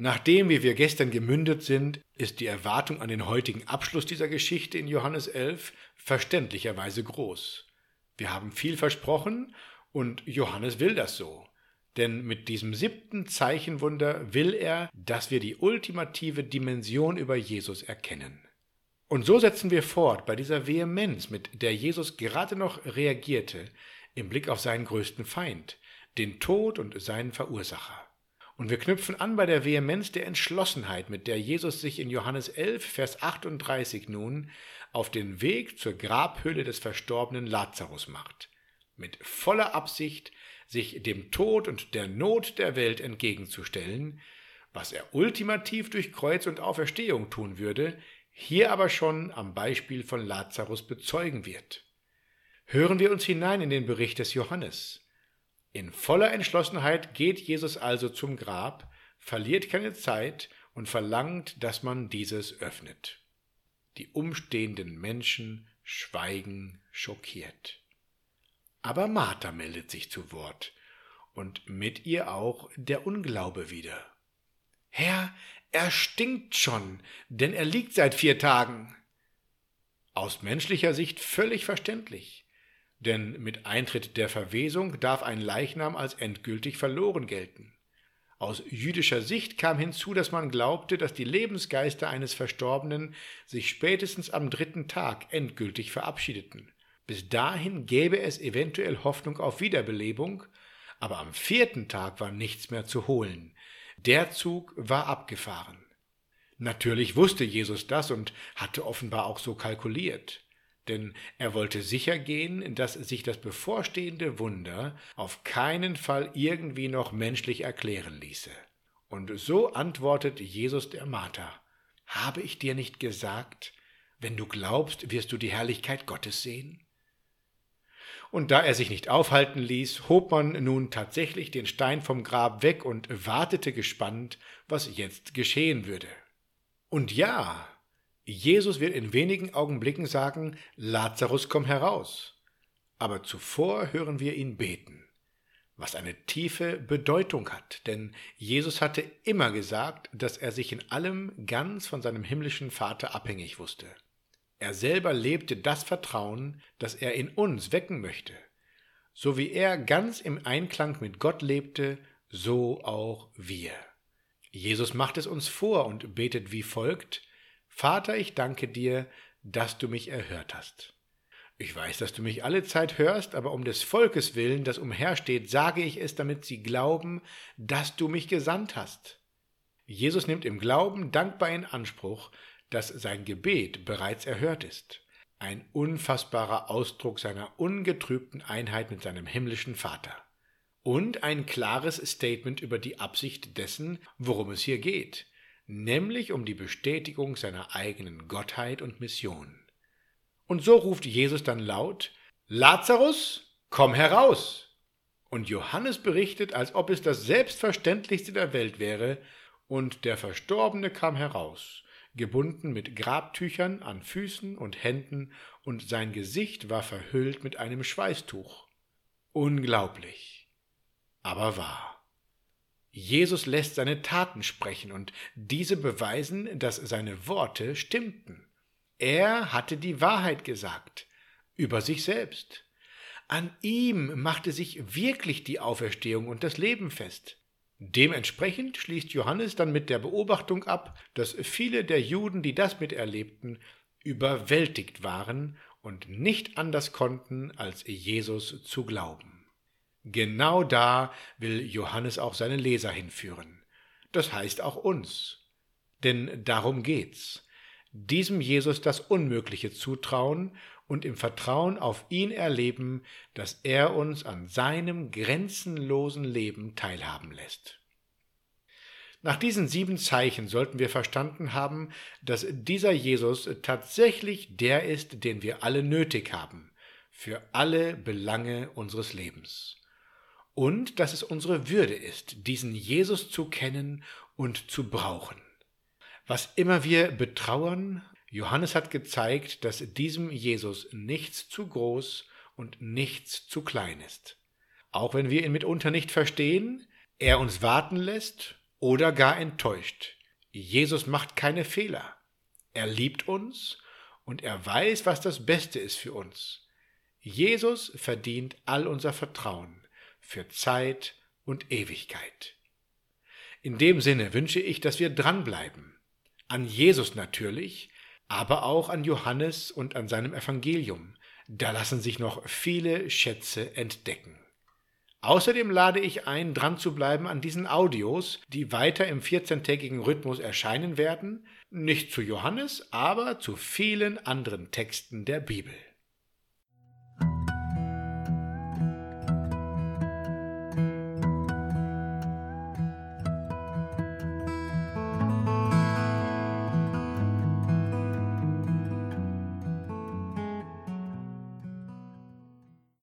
Nachdem, wie wir gestern gemündet sind, ist die Erwartung an den heutigen Abschluss dieser Geschichte in Johannes 11 verständlicherweise groß. Wir haben viel versprochen und Johannes will das so. Denn mit diesem 7. Zeichenwunder will er, dass wir die ultimative Dimension über Jesus erkennen. Und so setzen wir fort bei dieser Vehemenz, mit der Jesus gerade noch reagierte, im Blick auf seinen größten Feind, den Tod und seinen Verursacher. Und wir knüpfen an bei der Vehemenz der Entschlossenheit, mit der Jesus sich in Johannes 11, Vers 38 nun auf den Weg zur Grabhöhle des verstorbenen Lazarus macht, mit voller Absicht, sich dem Tod und der Not der Welt entgegenzustellen, was er ultimativ durch Kreuz und Auferstehung tun würde, hier aber schon am Beispiel von Lazarus bezeugen wird. Hören wir uns hinein in den Bericht des Johannes. In voller Entschlossenheit geht Jesus also zum Grab, verliert keine Zeit und verlangt, dass man dieses öffnet. Die umstehenden Menschen schweigen schockiert. Aber Martha meldet sich zu Wort und mit ihr auch der Unglaube wieder. »Herr, er stinkt schon, denn er liegt seit 4 Tagen.« Aus menschlicher Sicht völlig verständlich. Denn mit Eintritt der Verwesung darf ein Leichnam als endgültig verloren gelten. Aus jüdischer Sicht kam hinzu, dass man glaubte, dass die Lebensgeister eines Verstorbenen sich spätestens am 3. Tag endgültig verabschiedeten. Bis dahin gäbe es eventuell Hoffnung auf Wiederbelebung, aber am 4. Tag war nichts mehr zu holen. Der Zug war abgefahren. Natürlich wusste Jesus das und hatte offenbar auch so kalkuliert. Denn er wollte sicher gehen, dass sich das bevorstehende Wunder auf keinen Fall irgendwie noch menschlich erklären ließe. Und so antwortet Jesus der Martha: »Habe ich dir nicht gesagt, wenn du glaubst, wirst du die Herrlichkeit Gottes sehen?« Und da er sich nicht aufhalten ließ, hob man nun tatsächlich den Stein vom Grab weg und wartete gespannt, was jetzt geschehen würde. Und ja, Jesus wird in wenigen Augenblicken sagen: »Lazarus, komm heraus!« Aber zuvor hören wir ihn beten, was eine tiefe Bedeutung hat, denn Jesus hatte immer gesagt, dass er sich in allem ganz von seinem himmlischen Vater abhängig wusste. Er selber lebte das Vertrauen, das er in uns wecken möchte. So wie er ganz im Einklang mit Gott lebte, so auch wir. Jesus macht es uns vor und betet wie folgt: »Vater, ich danke dir, dass du mich erhört hast. Ich weiß, dass du mich alle Zeit hörst, aber um des Volkes willen, das umhersteht, sage ich es, damit sie glauben, dass du mich gesandt hast.« Jesus nimmt im Glauben dankbar in Anspruch, dass sein Gebet bereits erhört ist. Ein unfassbarer Ausdruck seiner ungetrübten Einheit mit seinem himmlischen Vater. Und ein klares Statement über die Absicht dessen, worum es hier geht, nämlich um die Bestätigung seiner eigenen Gottheit und Mission. Und so ruft Jesus dann laut: »Lazarus, komm heraus!« Und Johannes berichtet, als ob es das Selbstverständlichste der Welt wäre, und der Verstorbene kam heraus, gebunden mit Grabtüchern an Füßen und Händen, und sein Gesicht war verhüllt mit einem Schweißtuch. Unglaublich, aber wahr. Jesus lässt seine Taten sprechen und diese beweisen, dass seine Worte stimmten. Er hatte die Wahrheit gesagt, über sich selbst. An ihm machte sich wirklich die Auferstehung und das Leben fest. Dementsprechend schließt Johannes dann mit der Beobachtung ab, dass viele der Juden, die das miterlebten, überwältigt waren und nicht anders konnten, als Jesus zu glauben. Genau da will Johannes auch seine Leser hinführen. Das heißt auch uns. Denn darum geht's. Diesem Jesus das Unmögliche zutrauen und im Vertrauen auf ihn erleben, dass er uns an seinem grenzenlosen Leben teilhaben lässt. Nach diesen 7 Zeichen sollten wir verstanden haben, dass dieser Jesus tatsächlich der ist, den wir alle nötig haben, für alle Belange unseres Lebens. Und dass es unsere Würde ist, diesen Jesus zu kennen und zu brauchen. Was immer wir betrauern, Johannes hat gezeigt, dass diesem Jesus nichts zu groß und nichts zu klein ist. Auch wenn wir ihn mitunter nicht verstehen, er uns warten lässt oder gar enttäuscht. Jesus macht keine Fehler. Er liebt uns und er weiß, was das Beste ist für uns. Jesus verdient all unser Vertrauen für Zeit und Ewigkeit. In dem Sinne wünsche ich, dass wir dranbleiben. An Jesus natürlich, aber auch an Johannes und an seinem Evangelium. Da lassen sich noch viele Schätze entdecken. Außerdem lade ich ein, dran zu bleiben an diesen Audios, die weiter im 14-tägigen Rhythmus erscheinen werden, nicht zu Johannes, aber zu vielen anderen Texten der Bibel.